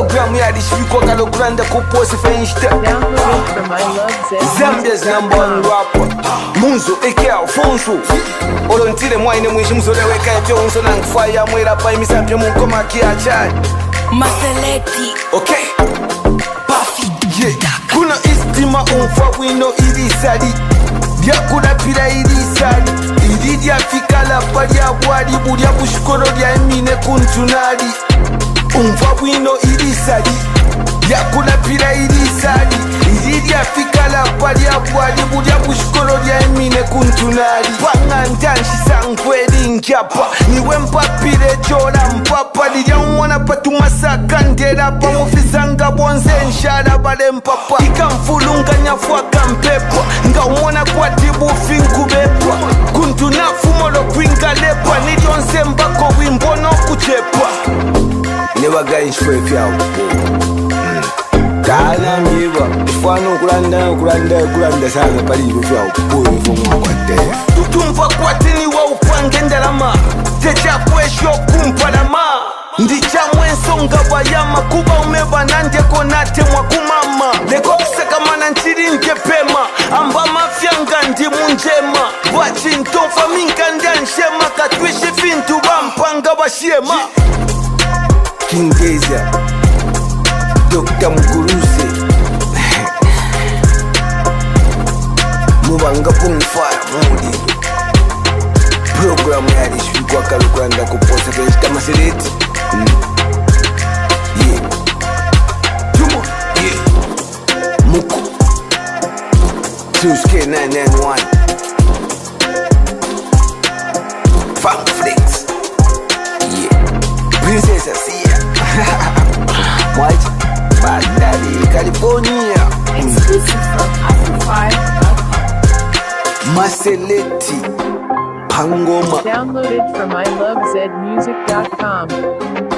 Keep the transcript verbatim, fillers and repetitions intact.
Program yalishikwa kalogranda kuposi fenshta. Downloaded from I Love Zed Zambia's number one rapper Munzo aka Alfonso Olontile mwaine mwishi mzoleweka eto unso na ngfaya mwela pa imisampye mungoma kiachani Maseleti Okay Puffy yeah. Kuna istima umfa wino irisari Lyakula pila irisari Iridia fika la pali ya wadi Bulia bushkolo lya emine kuntunari Umfa wino irisari Lyakula pila irisari Iridia fika la pali ya wadi Bulia bushkolo lya emine kuntunari Panga ntanshi sangweli nkyapa Niwe mpapile chola mpapa Liya mwana patu masaka ndela pa Mufizanga bonze nshara bale mpapa Ika mfulunga nyafwa kampepa Nga umona kwa tibu finku bepa Kuntunafu molo kwinga lepa Nilionse mbako wimbono kuchepa Never guys for if you Kana mjiba Ifwano kulanda kulanda kulanda Saga pali yufya ukupuri Fumwa kwa te Tutumfa kwa tini wa upange ndalama Techa kwesho kumpalama Ndicha mwenso nga bayama Kuba umeba nande konate mwa kumama Leko kuseka mana nchiri nkepema Amba mafya nga ndi munjema Wachi ntofa minka ndanshema Katwishi fintu bampanga bashema Kingeza Doctor Mukuruze Mubanga Pumfire Mudi Program yalishikwa kaluganda kuposa Kenshita Maseleti mm. Yeah Tumo Yeah Muku Tuske nine nine one Funk Flex Yeah Princess Asia White Bandari, California. Exclusive from Afro five dot com. Maseleti Pangoma. Downloaded from I Love Zed Music dot com.